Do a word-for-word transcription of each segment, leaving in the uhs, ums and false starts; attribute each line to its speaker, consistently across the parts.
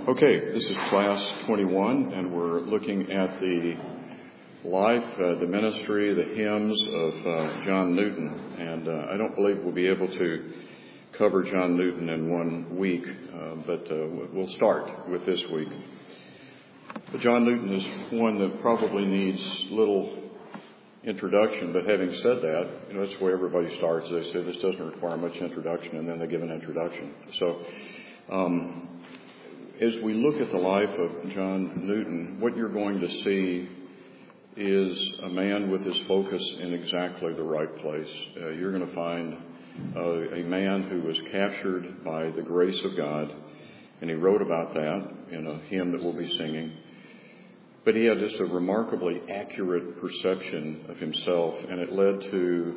Speaker 1: Okay, this is class twenty-one, and we're looking at the life, uh, the ministry, the hymns of uh, John Newton. And uh, I don't believe we'll be able to cover John Newton in one week, uh, but uh, we'll start with this week. But John Newton is one that probably needs little introduction, but having said that, you know, that's the way everybody starts. They say this doesn't require much introduction, and then they give an introduction. So, um, as we look at the life of John Newton, what you're going to see is a man with his focus in exactly the right place. Uh, you're going to find uh, a man who was captured by the grace of God, and he wrote about that in a hymn that we'll be singing. But he had just a remarkably accurate perception of himself, and it led to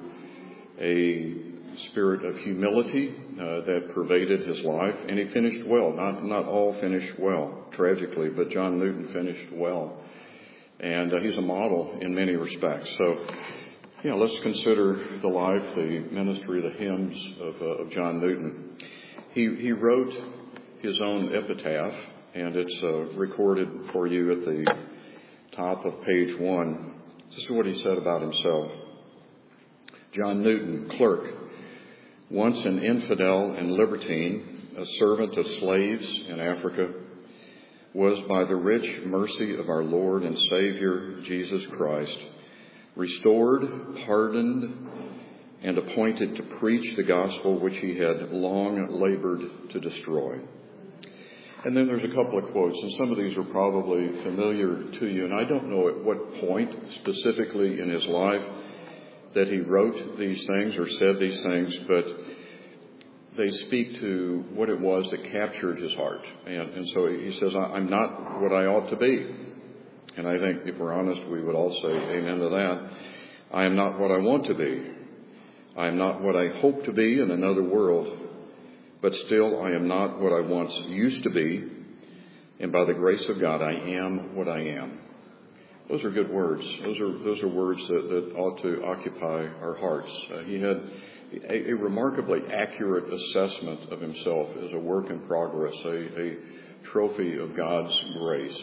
Speaker 1: a spirit of humility uh, that pervaded his life, and he finished well. Not not all finished well, tragically, but John Newton finished well, and uh, he's a model in many respects. So, yeah, let's consider the life, the ministry, the hymns of, uh, of John Newton. He he wrote his own epitaph, and it's uh, recorded for you at the top of page one. This is what he said about himself. John Newton, clerk, once an infidel and libertine, a servant of slaves in Africa, was by the rich mercy of our Lord and Savior Jesus Christ restored, pardoned, and appointed to preach the gospel which he had long labored to destroy. And then there's a couple of quotes, and some of these are probably familiar to you, and I don't know at what point specifically in his life that he wrote these things or said these things, but they speak to what it was that captured his heart. And, and so he says, I'm not what I ought to be. And I think if we're honest, we would all say amen to that. I am not what I want to be. I am not what I hope to be in another world. But still, I am not what I once used to be. And by the grace of God, I am what I am. Those are good words. Those are those are words that, that ought to occupy our hearts. Uh, he had a, a remarkably accurate assessment of himself as a work in progress, a, a trophy of God's grace.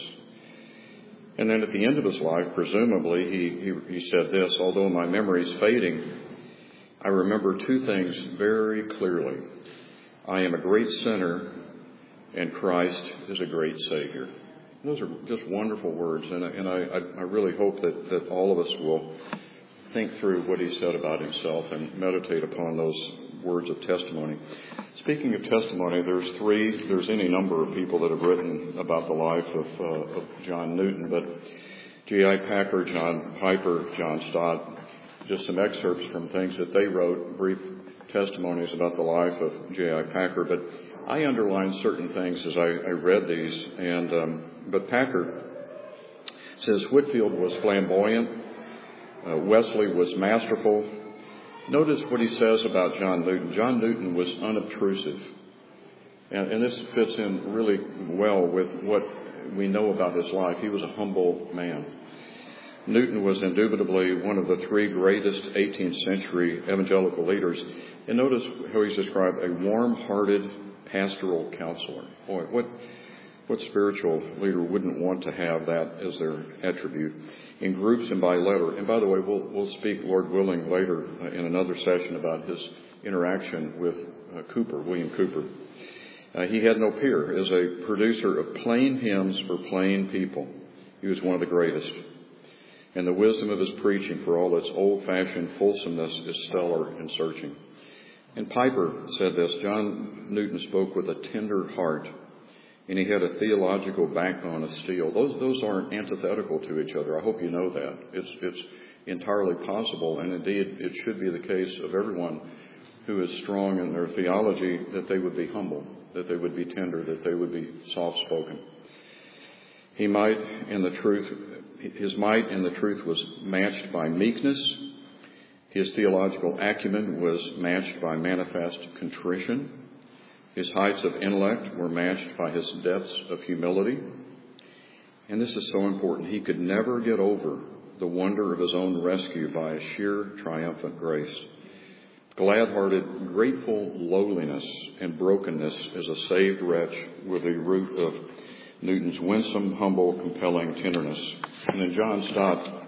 Speaker 1: And then at the end of his life, presumably, he, he, he said this, although my memory is fading, I remember two things very clearly. I am a great sinner, and Christ is a great Savior. Those are just wonderful words, and, and I, I really hope that, that all of us will think through what he said about himself and meditate upon those words of testimony. Speaking of testimony, there's three, there's any number of people that have written about the life of, uh, of John Newton, but J I Packer, John Piper, John Stott, just some excerpts from things that they wrote, brief testimonies about the life of J I Packer, but I underlined certain things as I, I read these, and um, but Packer says Whitefield was flamboyant, uh, Wesley was masterful. Notice what he says about John Newton. John Newton was unobtrusive, and, and this fits in really well with what we know about his life. He was a humble man. Newton was indubitably one of the three greatest eighteenth century evangelical leaders, and notice how he's described a warm-hearted pastoral counselor. Boy, what what spiritual leader wouldn't want to have that as their attribute? In groups and by letter. And by the way, we'll we'll speak, Lord willing, later uh, in another session about his interaction with uh, Cooper, William Cooper. Uh, he had no peer as a producer of plain hymns for plain people. He was one of the greatest. And the wisdom of his preaching, for all its old-fashioned fulsomeness, is stellar and searching. And Piper said this, John Newton spoke with a tender heart, and he had a theological backbone of steel. Those those aren't antithetical to each other. I hope you know that. It's it's entirely possible, and indeed it should be the case of everyone who is strong in their theology, that they would be humble, that they would be tender, that they would be soft-spoken. He might in the truth, his might in the truth was matched by meekness. His theological acumen was matched by manifest contrition. His heights of intellect were matched by his depths of humility. And this is so important. He could never get over the wonder of his own rescue by a sheer triumphant grace. glad-hearted, grateful lowliness and brokenness as a saved wretch with a root of Newton's winsome, humble, compelling tenderness. And then John Stott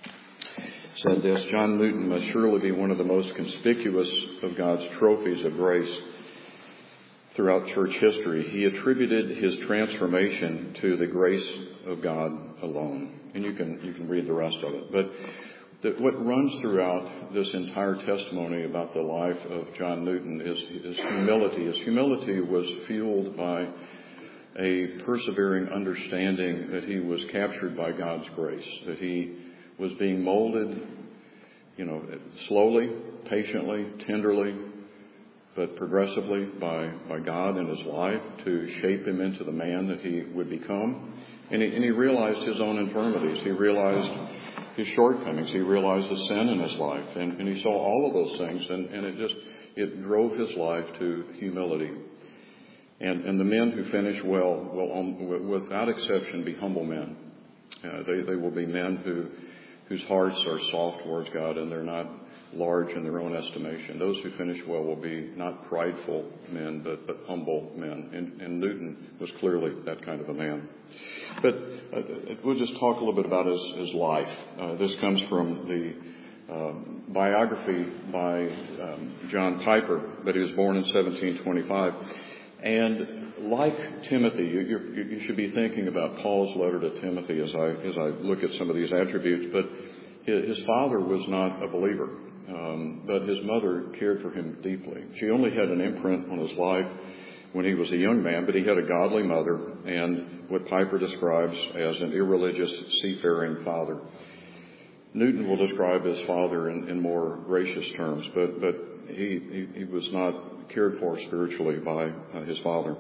Speaker 1: said this: John Newton must surely be one of the most conspicuous of God's trophies of grace throughout church history. He attributed his transformation to the grace of God alone. And you can you can read the rest of it. But the, what runs throughout this entire testimony about the life of John Newton is, is humility. His humility was fueled by a persevering understanding that he was captured by God's grace, that he was being molded, you know, slowly, patiently, tenderly, but progressively by, by God in his life to shape him into the man that he would become. And he, and he realized his own infirmities. He realized his shortcomings. He realized the sin in his life. And, and he saw all of those things, and, and it just, it drove his life to humility. And, and the men who finish well will, um, without exception, be humble men. Uh, they, they will be men who, whose hearts are soft towards God, and they're not large in their own estimation. Those who finish well will be not prideful men, but, but humble men. And, and Newton was clearly that kind of a man. But uh, we'll just talk a little bit about his, his life. Uh, this comes from the uh, biography by um, John Piper, but he was born in seventeen twenty-five. And like Timothy, you, you, you should be thinking about Paul's letter to Timothy as I as I look at some of these attributes. But his, his father was not a believer. Um, but his mother cared for him deeply. She only had an imprint on his life when he was a young man, but he had a godly mother and what Piper describes as an irreligious, seafaring father. Newton will describe his father in, in more gracious terms, but, but he, he, he was not cared for spiritually by uh, his father.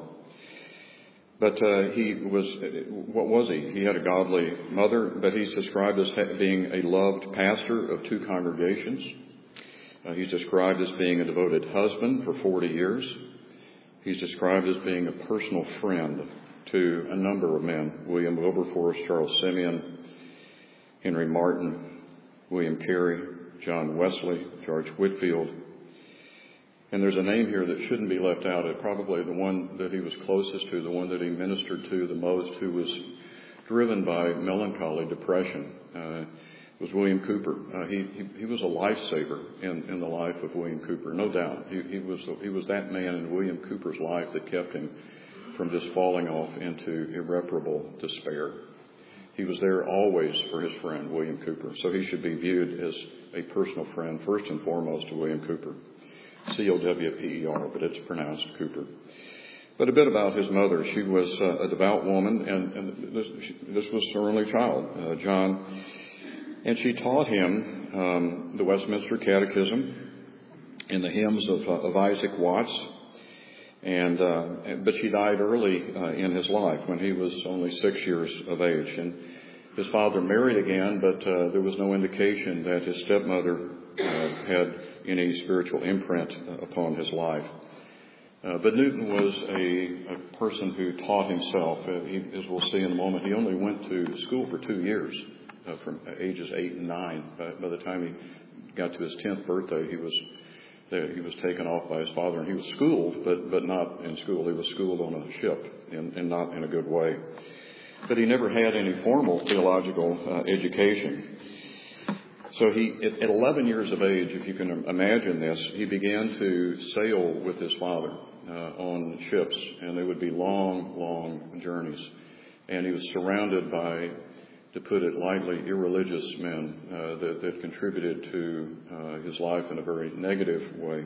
Speaker 1: But uh, he was, what was he? He had a godly mother, but he's described as being a loved pastor of two congregations. Uh, he's described as being a devoted husband for forty years. He's described as being a personal friend to a number of men: William Wilberforce, Charles Simeon, Henry Martin, William Carey, John Wesley, George Whitefield. And there's a name here that shouldn't be left out. It probably the one that he was closest to, the one that he ministered to the most, who was driven by melancholy depression, uh, was William Cooper. Uh, he, he he was a lifesaver in, in the life of William Cooper, no doubt. He, he was he was that man in William Cooper's life that kept him from just falling off into irreparable despair. He was there always for his friend, William Cooper. So he should be viewed as a personal friend, first and foremost, to William Cooper. C O W P E R, but it's pronounced Cooper. But a bit about his mother. She was uh, a devout woman, and, and this, this was her only child, uh, John. And she taught him um, the Westminster Catechism and the hymns of, uh, of Isaac Watts. And uh, but she died early uh, in his life when he was only six years of age. And his father married again, but uh, there was no indication that his stepmother uh, had any spiritual imprint uh, upon his life. Uh, but Newton was a, a person who taught himself. Uh, he, as we'll see in a moment, he only went to school for two years, uh, from ages eight and nine. By, by the time he got to his tenth birthday, he was uh, he was taken off by his father, and he was schooled, but but not in school. He was schooled on a ship, and, and not in a good way. But he never had any formal theological uh, education. So he, at eleven years of age, if you can imagine this, he began to sail with his father uh, on ships, and they would be long, long journeys. And he was surrounded by, to put it lightly, irreligious men uh, that, that contributed to uh, his life in a very negative way.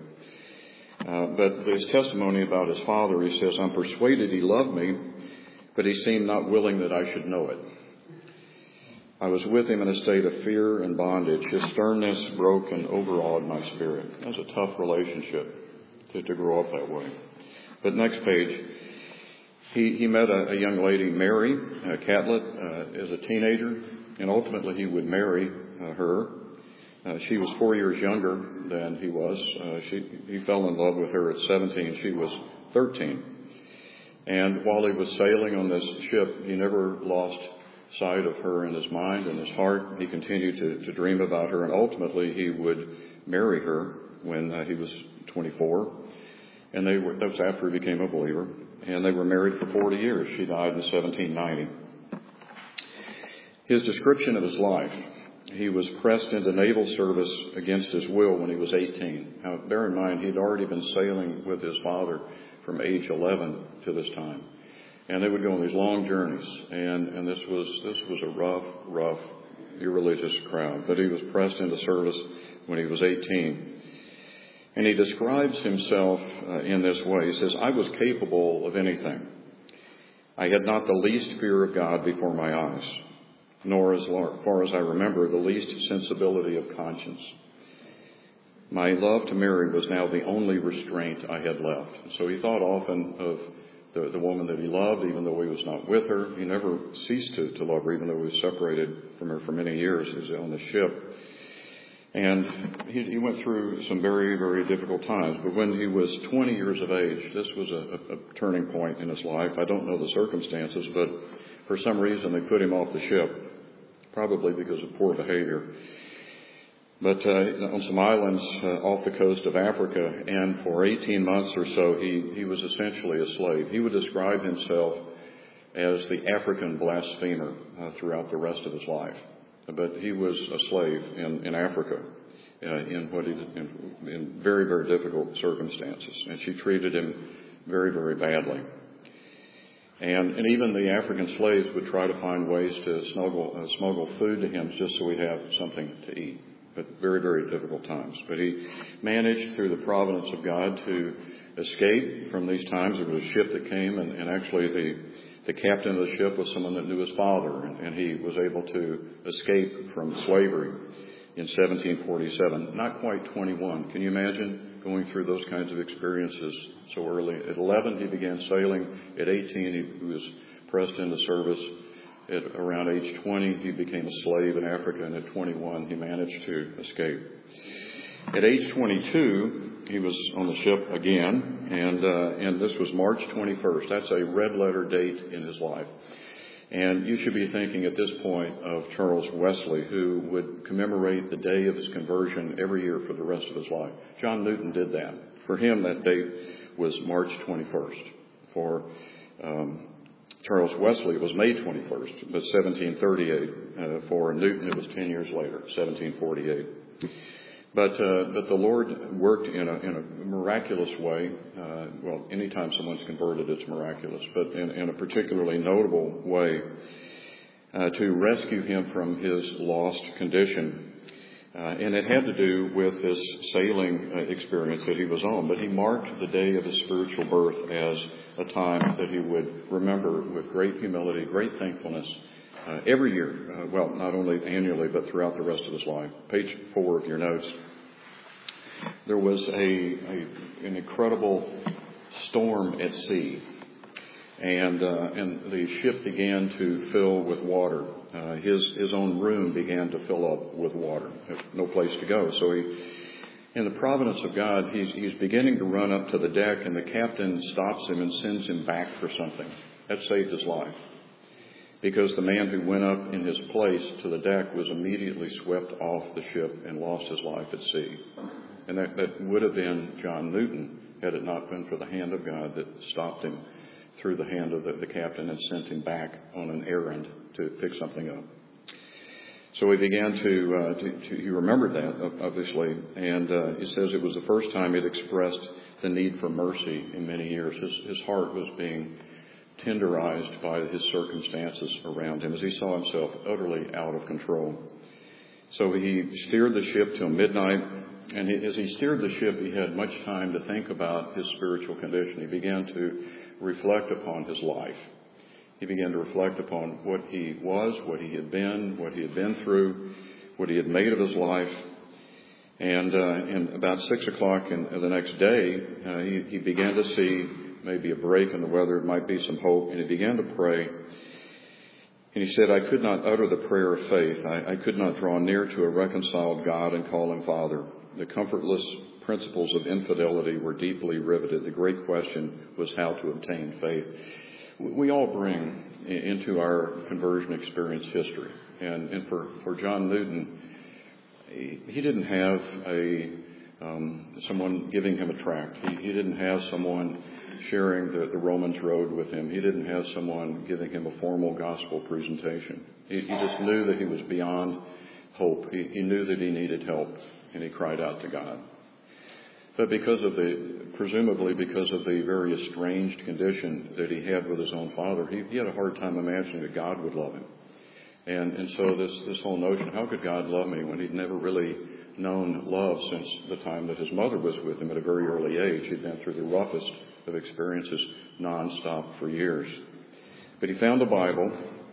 Speaker 1: Uh, but his testimony about his father, he says, "I'm persuaded he loved me, but he seemed not willing that I should know it. I was with him in a state of fear and bondage. His sternness broke and overawed my spirit." That was a tough relationship to, to grow up that way. But next page, he, he met a, a young lady, Mary uh, Catlett, uh, as a teenager, and ultimately he would marry uh, her. Uh, she was four years younger than he was. Uh, she, he fell in love with her at seventeen. She was thirteen. And while he was sailing on this ship, he never lost sight of her in his mind and his heart. He continued to, to dream about her, and ultimately he would marry her when uh, he was twenty-four. And they were, that was after he became a believer. and they were married for forty years. She died in seventeen ninety. His description of his life: he was pressed into naval service against his will when he was eighteen. Now, bear in mind, he'd already been sailing with his father from age eleven to this time. And they would go on these long journeys. And, and this was this was a rough, rough, irreligious crowd. But he was pressed into service when he was eighteen. And he describes himself uh, in this way. He says, "I was capable of anything. I had not the least fear of God before my eyes, nor, as far as I remember, the least sensibility of conscience. My love to Mary was now the only restraint I had left." So he thought often of the, the woman that he loved, even though he was not with her. He never ceased to, to love her, even though he was separated from her for many years. He was on the ship. And he, he went through some very, very difficult times. But when he was twenty years of age, this was a, a, a turning point in his life. I don't know the circumstances, but for some reason they put him off the ship, probably because of poor behavior. But uh, on some islands uh, off the coast of Africa, and for eighteen months or so, he, he was essentially a slave. He would describe himself as the African blasphemer uh, throughout the rest of his life. But he was a slave in, in Africa uh, in what he in, in very, very difficult circumstances. And she treated him very, very badly. And, and even the African slaves would try to find ways to smuggle, uh, smuggle food to him just so he'd have something to eat. But very, very difficult times. But he managed, through the providence of God, to escape from these times. There was a ship that came, and, and actually the The captain of the ship was someone that knew his father, and, and he was able to escape from slavery in seventeen forty-seven. Not quite twenty-one. Can you imagine going through those kinds of experiences so early? At eleven, he began sailing. At eighteen, he was pressed into service. At around age twenty, he became a slave in Africa, and at twenty-one, he managed to escape. At age twenty-two, he was on the ship again, and uh, and this was March twenty-first. That's a red-letter date in his life. And you should be thinking at this point of Charles Wesley, who would commemorate the day of his conversion every year for the rest of his life. John Newton did that. For him, that date was March twenty-first. For um, Charles Wesley, it was May twenty-first, but seventeen thirty-eight. Uh, for Newton, it was ten years later, seventeen forty-eight. But uh, but the Lord worked in a in a miraculous way. Uh, well, anytime someone's converted, it's miraculous. But in, in a particularly notable way, uh, to rescue him from his lost condition, uh, and it had to do with this sailing uh, experience that he was on. But he marked the day of his spiritual birth as a time that he would remember with great humility, great thankfulness. Uh, every year, uh, well, not only annually, but throughout the rest of his life. Page four of your notes. There was a, a an incredible storm at sea, and uh, and the ship began to fill with water. Uh, his his own room began to fill up with water. There's no place to go, so he, in the providence of God, he's he's beginning to run up to the deck, and the captain stops him and sends him back for something. That saved his life, because the man who went up in his place to the deck was immediately swept off the ship and lost his life at sea. And that, that would have been John Newton had it not been for the hand of God that stopped him through the hand of the, the captain and sent him back on an errand to pick something up. So he began to, uh, to, to he remembered that, obviously, and uh, he says it was the first time he'd expressed the need for mercy in many years. His, his heart was being tenderized by his circumstances around him as he saw himself utterly out of control. So he steered the ship till midnight, and he, as he steered the ship, he had much time to think about his spiritual condition. He began to reflect upon his life. He began to reflect upon what he was, what he had been, what he had been through, what he had made of his life. And, uh, and about six o'clock in, uh, the next day, uh, he, he began to see maybe a break in the weather. It might be some hope. And he began to pray. And he said, I could not utter the prayer of faith. I, I could not draw near to a reconciled God and call him Father. The comfortless principles of infidelity were deeply riveted. The great question was how to obtain faith. We all bring into our conversion experience history. And, and for, for John Newton, he, he didn't have a um, someone giving him a tract. He, he didn't have someone sharing the, the Romans road with him. He didn't have someone giving him a formal gospel presentation. He, he just knew that he was beyond hope. He, he knew that he needed help, and he cried out to God. But because of the, presumably because of the very estranged condition that he had with his own father, he, he had a hard time imagining that God would love him. And, and so this, this whole notion, how could God love me when he'd never really known love since the time that his mother was with him at a very early age? He'd been through the roughest of experiences nonstop for years. But he found the Bible,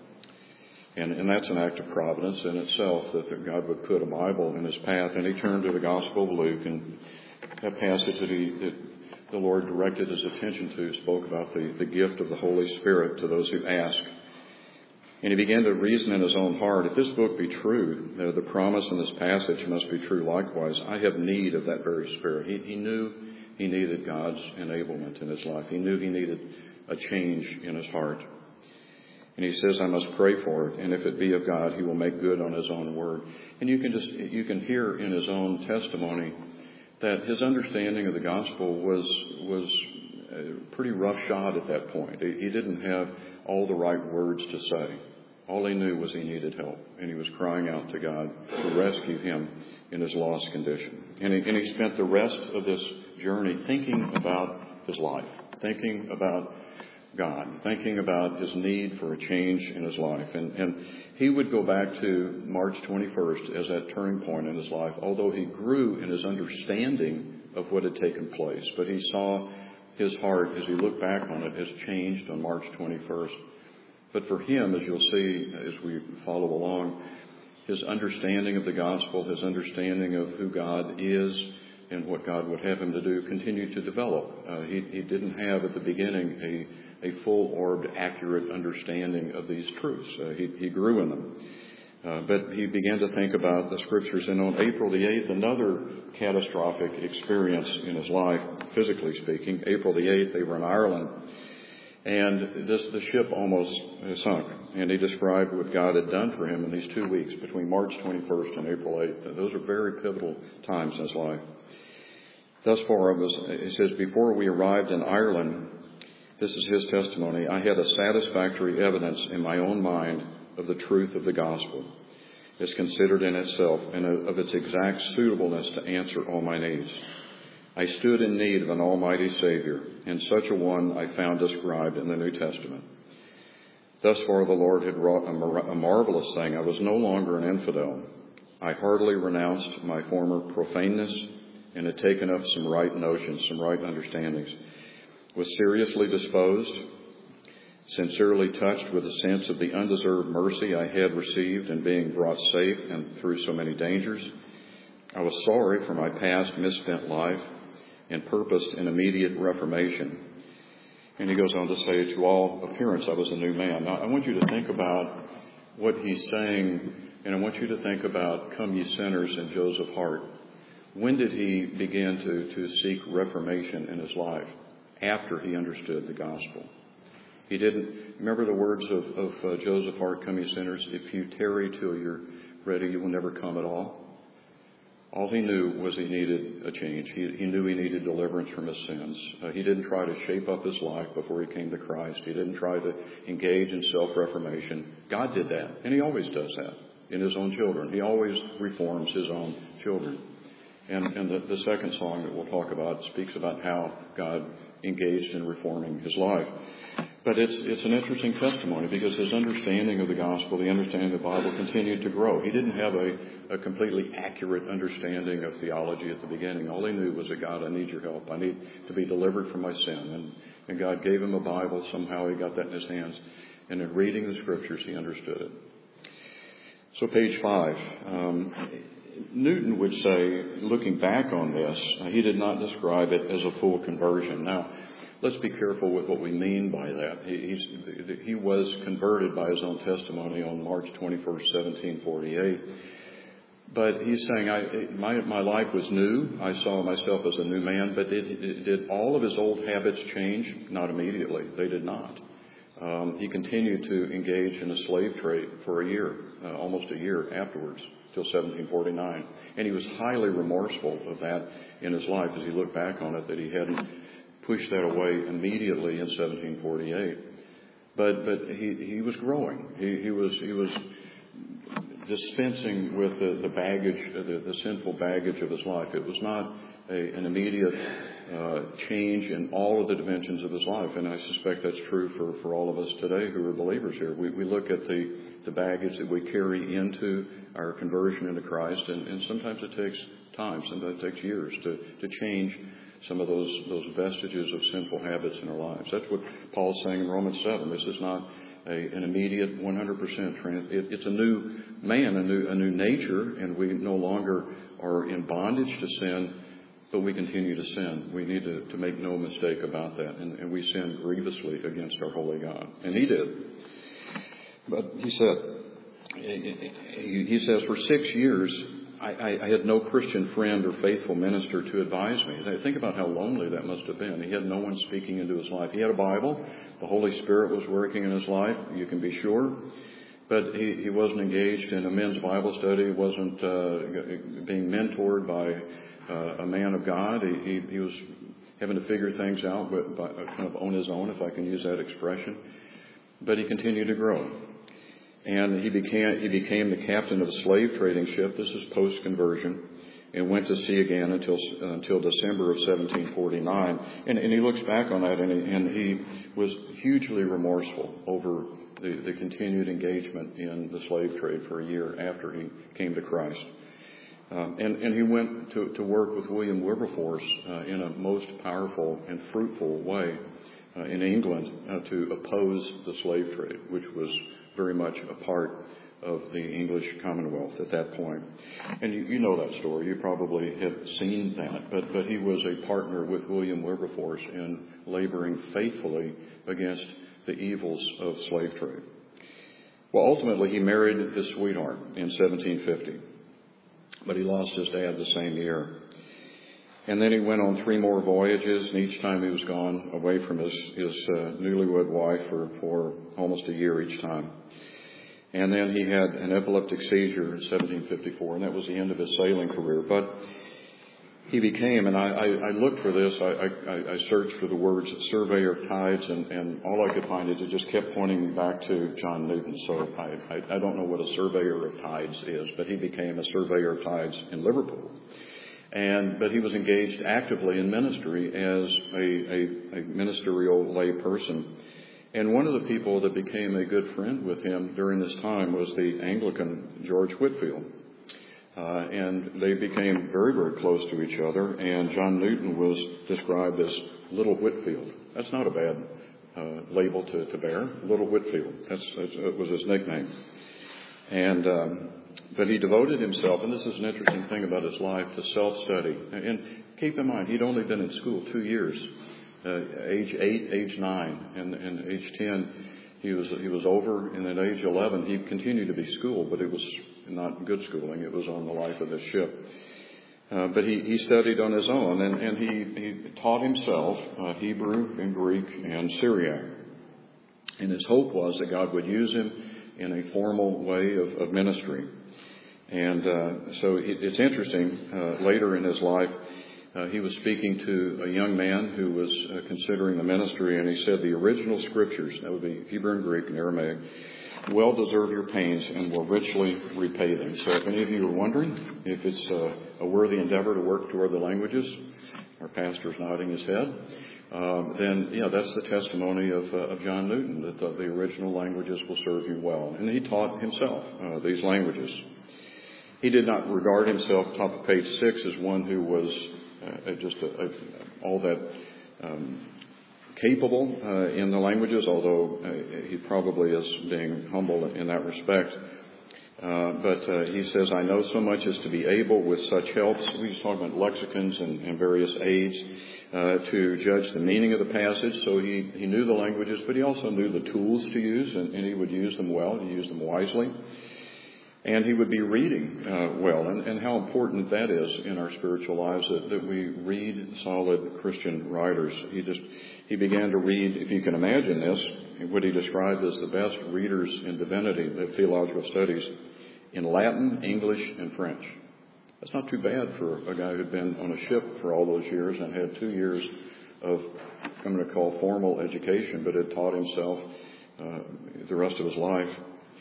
Speaker 1: and, and that's an act of providence in itself, that, that God would put a Bible in his path. And he turned to the Gospel of Luke, and that passage that, he, that the Lord directed his attention to spoke about the, the gift of the Holy Spirit to those who ask. And he began to reason in his own heart, if this book be true, the, the promise in this passage must be true likewise. I have need of that very Spirit. He, he knew he needed God's enablement in his life. He knew he needed a change in his heart. And he says, I must pray for it, and if it be of God, he will make good on his own word. And you can just, you can hear in his own testimony that his understanding of the gospel was was pretty roughshod at that point. He didn't have all the right words to say. All he knew was he needed help, and he was crying out to God to rescue him in his lost condition. And he, and he spent the rest of this journey thinking about his life, thinking about God, thinking about his need for a change in his life. And, and he would go back to March twenty-first as that turning point in his life, although he grew in his understanding of what had taken place. But he saw his heart, as he looked back on it, has changed on March twenty-first. But for him, as you'll see as we follow along, his understanding of the gospel, his understanding of who God is and what God would have him to do continued to develop. Uh, he, he didn't have at the beginning a, a full-orbed, accurate understanding of these truths. Uh, he, he grew in them. Uh, but he began to think about the Scriptures. And on April the eighth, another catastrophic experience in his life, physically speaking. April the eighth, they were in Ireland. And this, the ship almost sunk. And he described what God had done for him in these two weeks between March twenty-first and April eighth. Those are very pivotal times in his life. Thus far, it was, he says, before we arrived in Ireland, this is his testimony, I had a satisfactory evidence in my own mind of the truth of the gospel, as considered in itself, and of its exact suitableness to answer all my needs. I stood in need of an almighty Savior, and such a one I found described in the New Testament. Thus far the Lord had wrought a, mar- a marvelous thing. I was no longer an infidel. I heartily renounced my former profaneness and had taken up some right notions, some right understandings. Was seriously disposed, sincerely touched with a sense of the undeserved mercy I had received in being brought safe and through so many dangers. I was sorry for my past misspent life and purposed an immediate reformation. And he goes on to say, to all appearance, I was a new man. Now, I want you to think about what he's saying, and I want you to think about Come Ye Sinners and Joseph Hart. When did he begin to, to seek reformation in his life? After he understood the gospel. He didn't, remember the words of, of uh, Joseph Hart, Come Ye Sinners, if you tarry till you're ready, you will never come at all. All he knew was he needed a change. He, he knew he needed deliverance from his sins. Uh, he didn't try to shape up his life before he came to Christ. He didn't try to engage in self-reformation. God did that, and he always does that in his own children. He always reforms his own children. And, and the, the second song that we'll talk about speaks about how God engaged in reforming his life. But it's it's an interesting testimony because his understanding of the gospel, the understanding of the Bible, continued to grow. He didn't have a, a completely accurate understanding of theology at the beginning. All he knew was that, God, I need your help. I need to be delivered from my sin. And, and God gave him a Bible. Somehow he got that in his hands. And in reading the Scriptures, he understood it. So page five. Um, Newton would say, looking back on this, uh, he did not describe it as a full conversion. Now, let's be careful with what we mean by that. He, he's, he was converted by his own testimony on March twenty-first, seventeen forty-eight. But he's saying, I, my, my life was new. I saw myself as a new man. But it, it, did all of his old habits change? Not immediately. They did not. Um, he continued to engage in a slave trade for a year, uh, almost a year afterwards. till seventeen forty-nine. And he was highly remorseful of that in his life as he looked back on it, that he hadn't pushed that away immediately in seventeen forty-eight. But but he, he was growing. He, he was he was dispensing with the, the baggage, the, the sinful baggage of his life. It was not a, an immediate uh, change in all of the dimensions of his life. And I suspect that's true for, for all of us today who are believers here. We, we look at the, the baggage that we carry into our conversion into Christ, and, and sometimes it takes time, sometimes it takes years to, to change some of those, those vestiges of sinful habits in our lives. That's what Paul's saying in Romans seven. This is not a, an immediate one hundred percent trans. It, it's a new man, a new, a new nature, and we no longer are in bondage to sin, but we continue to sin. We need to, to make no mistake about that, and, and we sin grievously against our holy God. And he did. But he said, he, he says, for six years, I, I, I had no Christian friend or faithful minister to advise me. Think about how lonely that must have been. He had no one speaking into his life. He had a Bible. The Holy Spirit was working in his life, you can be sure. But he, he wasn't engaged in a men's Bible study. He wasn't uh, being mentored by uh, a man of God. He, he, he was having to figure things out but by, kind of on his own, if I can use that expression. But he continued to grow. And he became, he became the captain of a slave trading ship. This is post-conversion. And went to sea again until until December of seventeen forty-nine. And, and he looks back on that, and he, and he was hugely remorseful over the, the continued engagement in the slave trade for a year after he came to Christ. Um, and, and he went to, to work with William Wilberforce uh, in a most powerful and fruitful way uh, in England uh, to oppose the slave trade, which was very much a part of the English Commonwealth at that point. And you, you know that story. You probably have seen that. But, but he was a partner with William Wilberforce in laboring faithfully against the evils of slave trade. Well, ultimately, he married his sweetheart in seventeen fifty. But he lost his dad the same year. And then he went on three more voyages, and each time he was gone away from his, his uh, newlywed wife for, for almost a year each time. And then he had an epileptic seizure in seventeen fifty-four, and that was the end of his sailing career. But he became, and I, I, I looked for this, I, I, I searched for the words surveyor of tides, and, and all I could find is it just kept pointing me back to John Newton. So I, I, I don't know what a surveyor of tides is, but he became a surveyor of tides in Liverpool. And but he was engaged actively in ministry as a, a, a ministerial lay person. And one of the people that became a good friend with him during this time was the Anglican George Whitefield. Uh, and they became very, very close to each other. And John Newton was described as Little Whitefield. That's not a bad uh, label to, to bear. Little Whitefield. That's, that was his nickname. And um, but he devoted himself, and this is an interesting thing about his life, to self-study. And keep in mind, he'd only been in school two years. Uh, age eight, age nine, and, and age ten, he was he was over, and at age eleven, he continued to be schooled, but it was not good schooling. It was on the life of the ship. Uh, but he, he studied on his own, and, and he, he taught himself uh, Hebrew and Greek and Syriac. And his hope was that God would use him in a formal way of, of ministry. And uh, so it, it's interesting, uh, later in his life, Uh, he was speaking to a young man who was uh, considering the ministry, and he said the original scriptures, that would be Hebrew and Greek and Aramaic, well deserve your pains and will richly repay them. So if any of you are wondering if it's uh, a worthy endeavor to work toward the languages, our pastor's nodding his head, um, then, yeah, that's the testimony of, uh, of John Newton, that the, the original languages will serve you well. And he taught himself uh, these languages. He did not regard himself, top of page six, as one who was Uh, just a, a, all that um, capable uh, in the languages, although uh, he probably is being humble in that respect. Uh, but uh, he says, I know so much as to be able with such helps, he's talking about lexicons and, and various aids, uh, to judge the meaning of the passage. So he, he knew the languages, but he also knew the tools to use, and, and he would use them well, he used them wisely. And he would be reading uh, well, and, and how important that is in our spiritual lives, that, that we read solid Christian writers. He just he began to read, if you can imagine this, what he described as the best readers in divinity, the theological studies, in Latin, English, and French. That's not too bad for a guy who'd been on a ship for all those years and had two years of, I'm going to call formal education, but had taught himself uh, the rest of his life.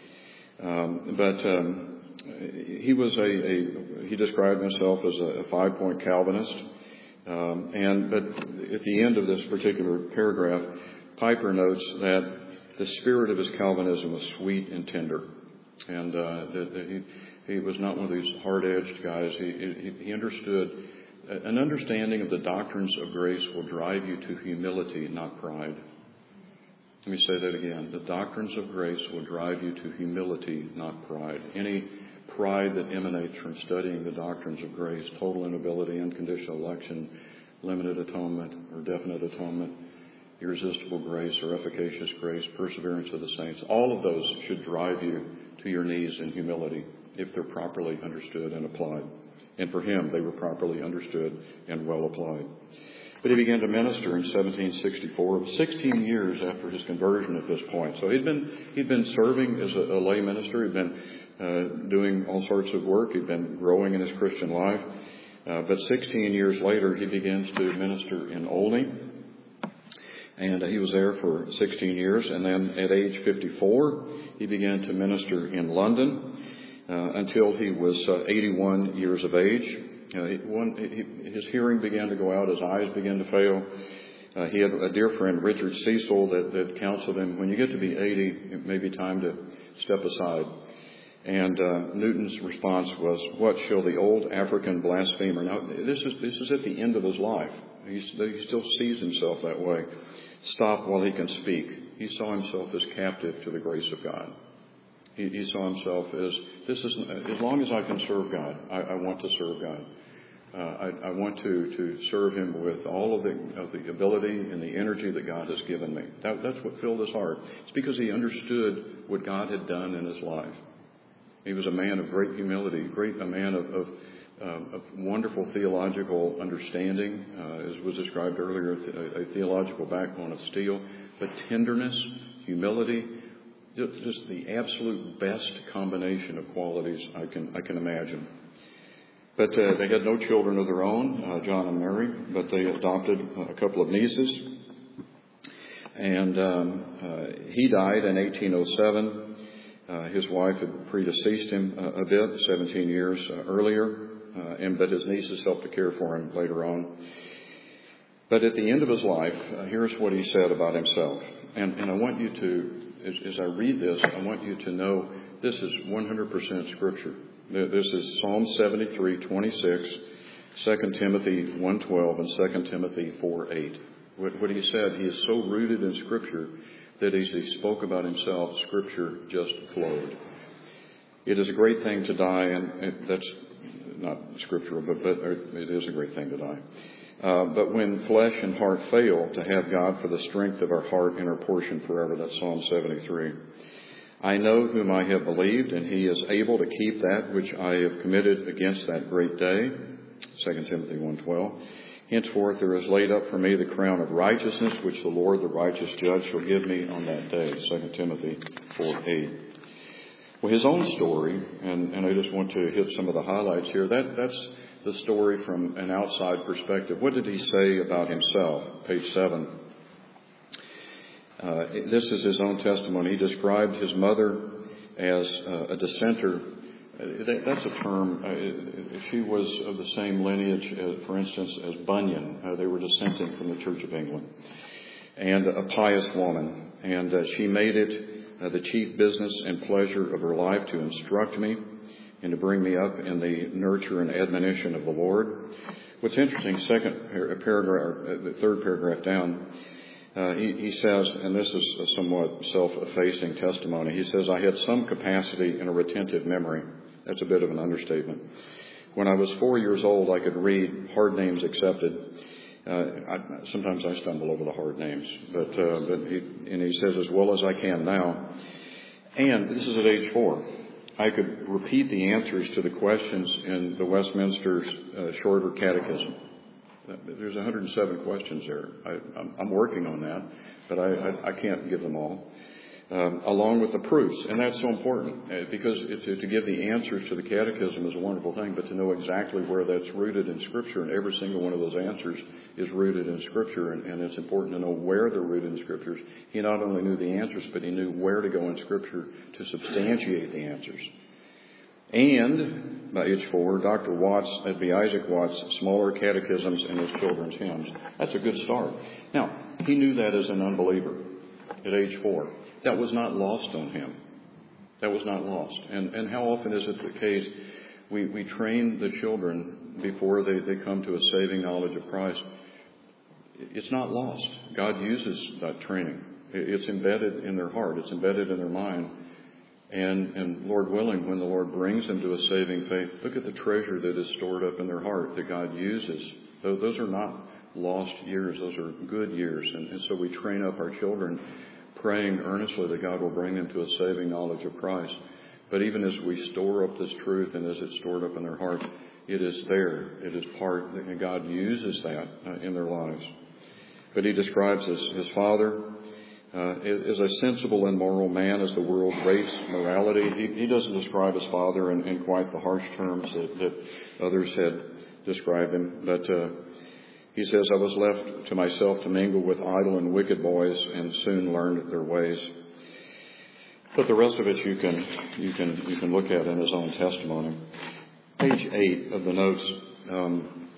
Speaker 1: Um, but um, he was a, a, he described himself as a, a five-point Calvinist. Um, and but at the end of this particular paragraph, Piper notes that the spirit of his Calvinism was sweet and tender, and uh, that, that he. He was not one of these hard-edged guys. He, he, he understood, an understanding of the doctrines of grace will drive you to humility, not pride. Let me say that again. The doctrines of grace will drive you to humility, not pride. Any pride that emanates from studying the doctrines of grace, total inability, unconditional election, limited atonement or definite atonement, irresistible grace or efficacious grace, perseverance of the saints, all of those should drive you to your knees in humility, if they're properly understood and applied. And for him, they were properly understood and well applied. But he began to minister in seventeen sixty-four, sixteen years after his conversion at this point. So he'd been he'd been serving as a, a lay minister. He'd been uh, doing all sorts of work. He'd been growing in his Christian life. Uh, but sixteen years later, he begins to minister in Olney. And he was there for sixteen years. And then at age fifty-four, he began to minister in London. Uh, until he was uh, eighty-one years of age. Uh, he, one, he, his hearing began to go out, his eyes began to fail. Uh, he had a dear friend, Richard Cecil, that, that counseled him, when you get to be eighty, it may be time to step aside. And uh, Newton's response was, what shall the old African blasphemer? Now, this is, this is at the end of his life. He's, he still sees himself that way. Stop while he can speak. He saw himself as captive to the grace of God. He, he saw himself as, this is, as long as I can serve God, I, I want to serve God. Uh, I, I want to, to serve Him with all of the, of the ability and the energy that God has given me. That, that's what filled his heart. It's because he understood what God had done in his life. He was a man of great humility, great a man of, of, uh, of wonderful theological understanding, uh, as was described earlier, a, a theological backbone of steel, but tenderness, humility, just the absolute best combination of qualities I can I can imagine. But uh, they had no children of their own, uh, John and Mary, but they adopted a couple of nieces. And um, uh, he died in eighteen oh seven. Uh, his wife had predeceased him a, a bit, seventeen years uh, earlier, uh, and but his nieces helped to care for him later on. But at the end of his life, uh, here's what he said about himself. And, and I want you to As, as I read this, I want you to know this is one hundred percent Scripture. This is Psalm seventy-three twenty-six, Second Timothy one twelve, and Second Timothy four eight. What, what he said, he is so rooted in Scripture that as he spoke about himself, Scripture just flowed. It is a great thing to die, and, and that's not scriptural, but, but it is a great thing to die. Uh, but when flesh and heart fail, to have God for the strength of our heart and our portion forever. That's Psalm seventy-three. I know whom I have believed, and he is able to keep that which I have committed against that great day. Second Timothy one twelve. Henceforth there is laid up for me the crown of righteousness, which the Lord, the righteous judge, shall give me on that day. Second Timothy four eight. Well, his own story, and, and I just want to hit some of the highlights here. That that's the story from an outside perspective. What did he say about himself? Page seven. Uh, this is his own testimony. He described his mother as uh, a dissenter. Uh, that, that's a term. Uh, she was of the same lineage, as, for instance, as Bunyan. Uh, they were dissenting from the Church of England. And a pious woman. And uh, she made it uh, the chief business and pleasure of her life to instruct me and to bring me up in the nurture and admonition of the Lord. What's interesting, second paragraph, the third paragraph down, uh, he, he says, and this is a somewhat self-effacing testimony, he says, I had some capacity and a retentive memory. That's a bit of an understatement. When I was four years old, I could read hard names accepted. Uh, I, sometimes I stumble over the hard names, but, uh, but he, and he says, as well as I can now. And this is at age four. I could repeat the answers to the questions in the Westminster uh, Shorter Catechism. There's one hundred seven questions there. I, I'm, I'm working on that, but I, I, I can't give them all. um, along with the proofs. And that's so important uh, because it, to, to give the answers to the catechism is a wonderful thing, but to know exactly where that's rooted in Scripture, and every single one of those answers is rooted in Scripture, and, and it's important to know where they're rooted in Scriptures. He not only knew the answers, but he knew where to go in Scripture to substantiate the answers. And, by age four, Doctor Watts, that'd be Isaac Watts, Smaller Catechisms and His Children's Hymns. That's a good start. Now, he knew that as an unbeliever at age four. That was not lost on him. That was not lost. And and how often is it the case we, we train the children before they, they come to a saving knowledge of Christ? It's not lost. God uses that training. It's embedded in their heart. It's embedded in their mind. And, and Lord willing, when the Lord brings them to a saving faith, look at the treasure that is stored up in their heart that God uses. Those, those are not lost years. Those are good years. And, and so we train up our children praying earnestly that God will bring them to a saving knowledge of Christ. But even as we store up this truth and as it's stored up in their heart, it is there. It is part, and God uses that uh, in their lives. But he describes his, his father uh, as a sensible and moral man as the world rates morality. He, he doesn't describe his father in, in quite the harsh terms that, that others had described him. But uh, he says, I was left to myself to mingle with idle and wicked boys and soon learned their ways. But the rest of it you can you can you can look at in his own testimony. Page eight of the notes. Um,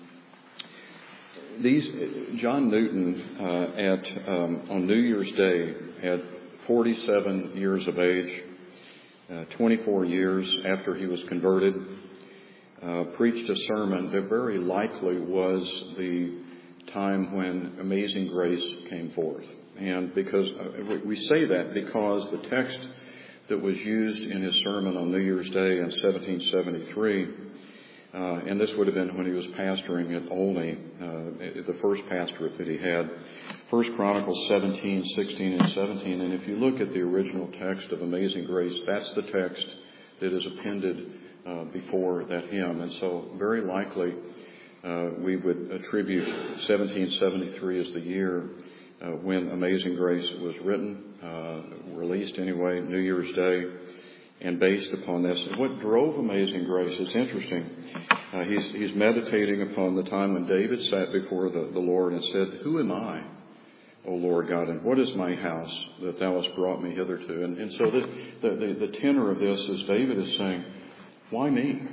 Speaker 1: these John Newton uh, at um, on New Year's Day at forty-seven years of age, uh, twenty-four years after he was converted, uh, preached a sermon that very likely was the time when Amazing Grace came forth. And because uh, we say that because the text that was used in his sermon on New Year's Day in seventeen seventy-three, uh, and this would have been when he was pastoring at Olney, uh, the first pastorate that he had, First Chronicles seventeen, sixteen, and seventeen. And if you look at the original text of Amazing Grace, that's the text that is appended uh, before that hymn. And so very likely uh, we would attribute seventeen seventy-three as the year Uh, when Amazing Grace was written, uh, released anyway, New Year's Day, and based upon this. And what drove Amazing Grace is interesting. Uh, he's, he's meditating upon the time when David sat before the, the Lord and said, Who am I, O Lord God, and what is my house that thou hast brought me hitherto? And, and so this, the, the, the tenor of this is David is saying, why me?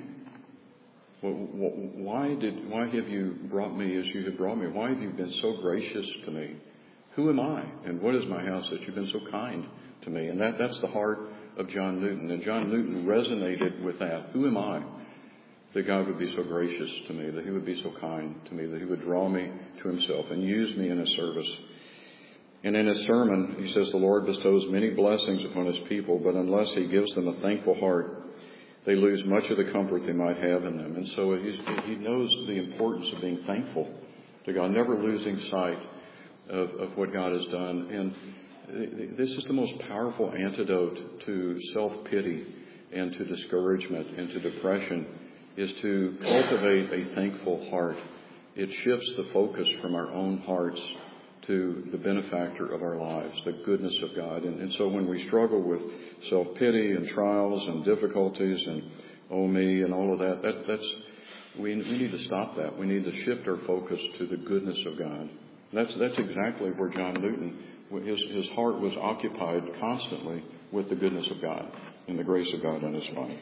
Speaker 1: Why did, why have you brought me as you have brought me? Why have you been so gracious to me? Who am I? And what is my house that you've been so kind to me? And that, that's the heart of John Newton. And John Newton resonated with that. Who am I that God would be so gracious to me, that he would be so kind to me, that he would draw me to himself and use me in his service? And in his sermon, he says, the Lord bestows many blessings upon his people, but unless he gives them a thankful heart, they lose much of the comfort they might have in them. And so he's, he knows the importance of being thankful to God, never losing sight Of, of what God has done. And this is the most powerful antidote to self-pity and to discouragement and to depression, is to cultivate a thankful heart. It shifts the focus from our own hearts to the benefactor of our lives, the goodness of God. And, and so when we struggle with self-pity and trials and difficulties and oh me and all of that, that that's we, we need to stop that. We need to shift our focus to the goodness of God. That's that's exactly where John Newton, his his heart was occupied constantly with the goodness of God and the grace of God in his life.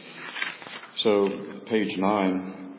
Speaker 1: So, page nine,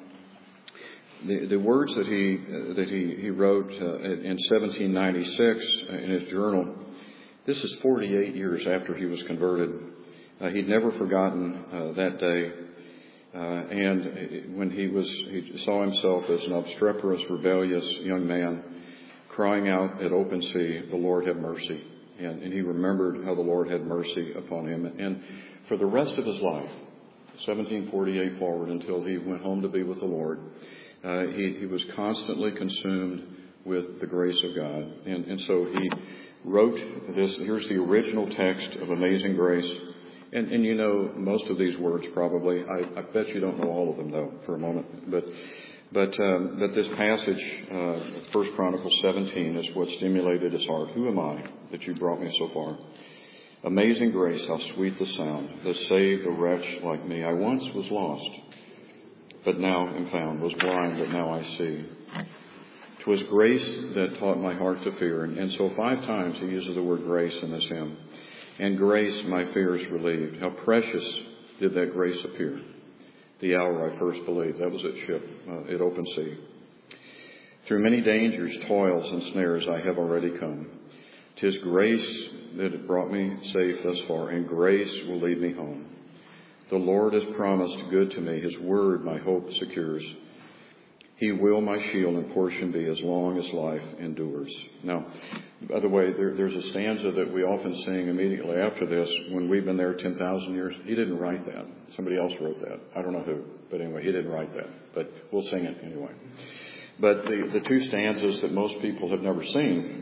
Speaker 1: the the words that he uh, that he he wrote uh, in seventeen ninety-six in his journal. This is forty-eight years after he was converted. Uh, he'd never forgotten uh, that day. Uh, and when he was, he saw himself as an obstreperous, rebellious young man, crying out at open sea, the Lord have mercy. And, and he remembered how the Lord had mercy upon him. And for the rest of his life, seventeen forty-eight forward until he went home to be with the Lord, uh, he, he was constantly consumed with the grace of God. And, and so he wrote this. Here's the original text of Amazing Grace. And, and you know most of these words probably. I, I bet you don't know all of them, though, for a moment. But But um, but this passage, uh, First Chronicles seventeen, is what stimulated his heart. Who am I that you brought me so far? Amazing grace, how sweet the sound that saved a wretch like me. I once was lost, but now am found, was blind, but now I see. 'Twas grace that taught my heart to fear. And, and so five times he uses the word grace in this hymn. And grace my fears relieved. How precious did that grace appear the hour I first believed. That was at ship, uh, at open sea. Through many dangers, toils, and snares I have already come. 'Tis grace that brought me safe thus far, and grace will lead me home. The Lord has promised good to me. His word my hope secures. He will my shield and portion be as long as life endures. Now, by the way, there, there's a stanza that we often sing immediately after this. When we've been there ten thousand years, he didn't write that. Somebody else wrote that. I don't know who, but anyway, he didn't write that. But we'll sing it anyway. But the, the two stanzas that most people have never seen.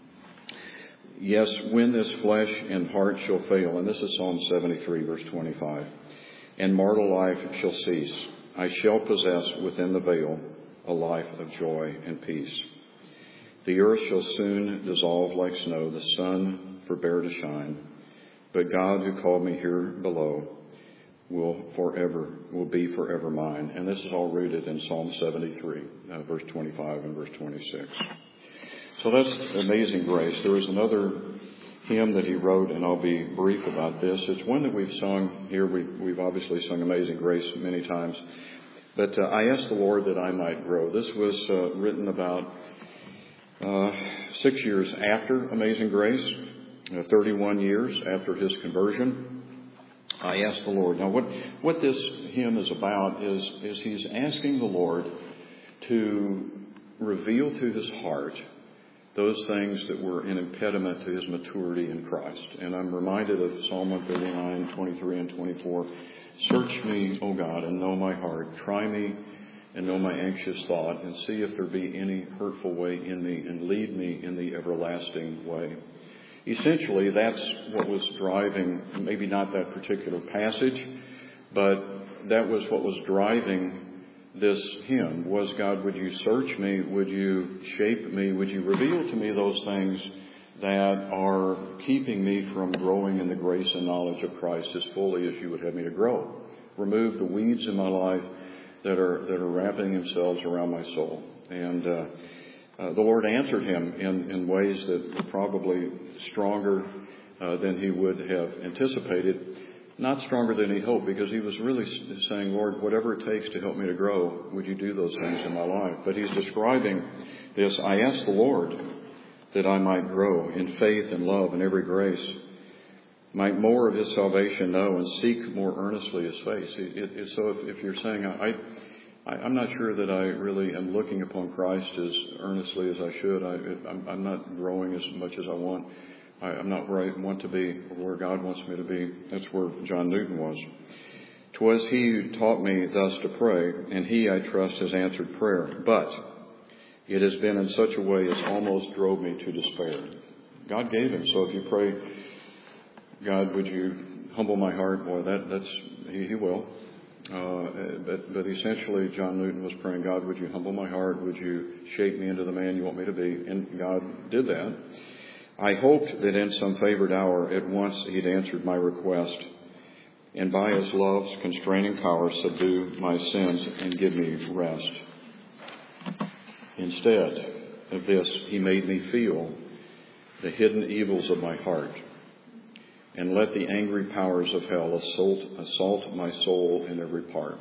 Speaker 1: Yes, when this flesh and heart shall fail, and this is Psalm seventy-three, verse twenty-five, and mortal life shall cease, I shall possess within the veil a life of joy and peace. The earth shall soon dissolve like snow, the sun forbear to shine, but God who called me here below will forever, will be forever mine. And this is all rooted in Psalm seventy-three, uh, verse twenty-five and verse twenty-six. So that's Amazing Grace. There was another hymn that he wrote, and I'll be brief about this. It's one that we've sung here. We've, we've obviously sung Amazing Grace many times. But uh, I asked the Lord that I might grow. This was uh, written about uh, six years after Amazing Grace, uh, thirty-one years after his conversion. I asked the Lord. Now, what, what this hymn is about is, is he's asking the Lord to reveal to his heart those things that were an impediment to his maturity in Christ. And I'm reminded of Psalm one thirty-nine, twenty-three and twenty-four. Search me, O God, and know my heart. Try me and know my anxious thought, and see if there be any hurtful way in me, and lead me in the everlasting way. Essentially, that's what was driving, maybe not that particular passage, but that was what was driving this hymn was, God, would you search me? Would you shape me? Would you reveal to me those things that are keeping me from growing in the grace and knowledge of Christ as fully as you would have me to grow? Remove the weeds in my life that are that are wrapping themselves around my soul. And uh, uh, the Lord answered him in, in ways that were probably stronger uh, than he would have anticipated. Not stronger than he hoped, because he was really saying, Lord, whatever it takes to help me to grow, would you do those things in my life? But he's describing this. I asked the Lord that I might grow in faith and love and every grace, might more of his salvation know and seek more earnestly his face. It, it, so if, if you're saying, I, I, I'm not sure that I really am looking upon Christ as earnestly as I should, I, I'm, I'm not growing as much as I want. I, I'm not where I want to be, or where God wants me to be. That's where John Newton was. 'Twas he who taught me thus to pray, and he, I trust, has answered prayer. But it has been in such a way as almost drove me to despair. God gave him. So if you pray, God, would you humble my heart? Boy, that, that's, he, he will. Uh, but, but essentially, John Newton was praying, God, would you humble my heart? Would you shape me into the man you want me to be? And God did that. I hoped that in some favored hour at once he'd answered my request, and by his love's constraining power subdue my sins and give me rest. Instead of this, he made me feel the hidden evils of my heart, and let the angry powers of hell assault, assault my soul in every part.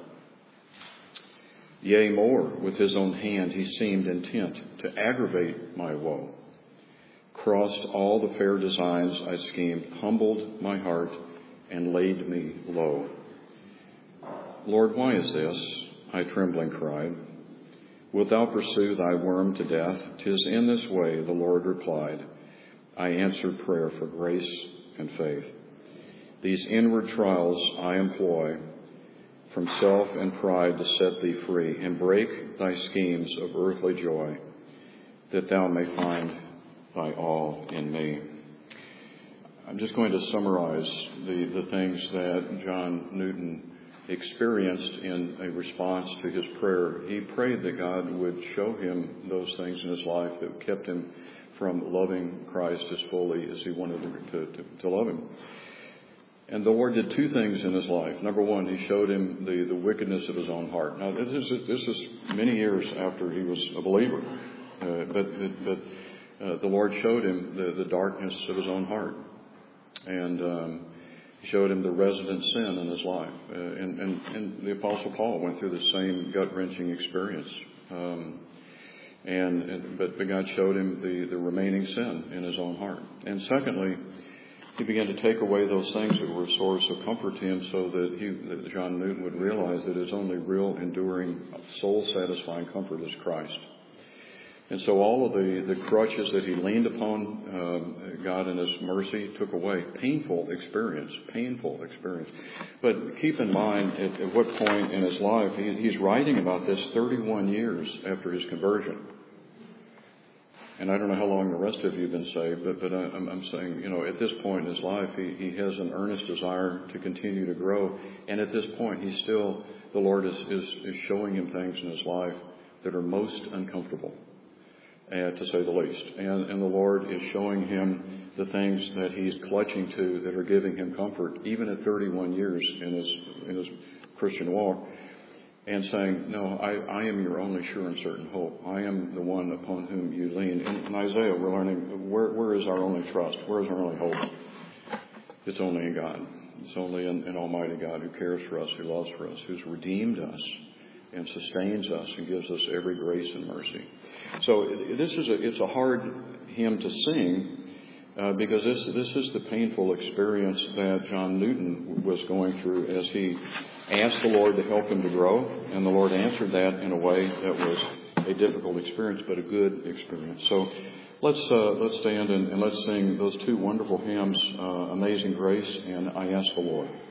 Speaker 1: Yea, more, with his own hand he seemed intent to aggravate my woe, crossed all the fair designs I schemed, humbled my heart, and laid me low. Lord, why is this? I trembling cried. Wilt thou pursue thy worm to death? 'Tis in this way, the Lord replied. I answered prayer for grace and faith. These inward trials I employ from self and pride to set thee free, and break thy schemes of earthly joy, that thou may find thy all in me. I'm just going to summarize the, the things that John Newton experienced in a response to his prayer. He prayed that God would show him those things in his life that kept him from loving Christ as fully as he wanted to, to, to love him. And the Lord did two things in his life. Number one, he showed him the, the wickedness of his own heart. Now, this is, this is many years after he was a believer. Uh, but but uh, the Lord showed him the, the darkness of his own heart. And um, he showed him the resident sin in his life. Uh, and, and, and the Apostle Paul went through the same gut-wrenching experience. Um, and, and but, but God showed him the, the remaining sin in his own heart. And secondly, he began to take away those things that were a source of comfort to him, so that he, that John Newton would realize that his only real, enduring, soul-satisfying comfort is Christ. And so all of the, the crutches that he leaned upon, um, God in his mercy took away. Painful experience, painful experience. But keep in mind at, at what point in his life, he, he's writing about this thirty-one years after his conversion. And I don't know how long the rest of you have been saved, but, but I'm, I'm saying, you know, at this point in his life, he, he has an earnest desire to continue to grow. And at this point, he's still, the Lord is, is, is showing him things in his life that are most uncomfortable, uh, to say the least. And, and the Lord is showing him the things that he's clutching to that are giving him comfort, even at thirty-one years in his, in his Christian walk. And saying, no, I, I am your only sure and certain hope. I am the one upon whom you lean. In, in Isaiah, we're learning, where, where is our only trust? Where is our only hope? It's only in God. It's only in, in Almighty God, who cares for us, who loves for us, who's redeemed us and sustains us and gives us every grace and mercy. So this is a, it's a hard hymn to sing, uh, because this, this is the painful experience that John Newton was going through as he asked the Lord to help him to grow, and the Lord answered that in a way that was a difficult experience, but a good experience. So let's uh, let's stand and, and let's sing those two wonderful hymns, uh, Amazing Grace and I Ask the Lord.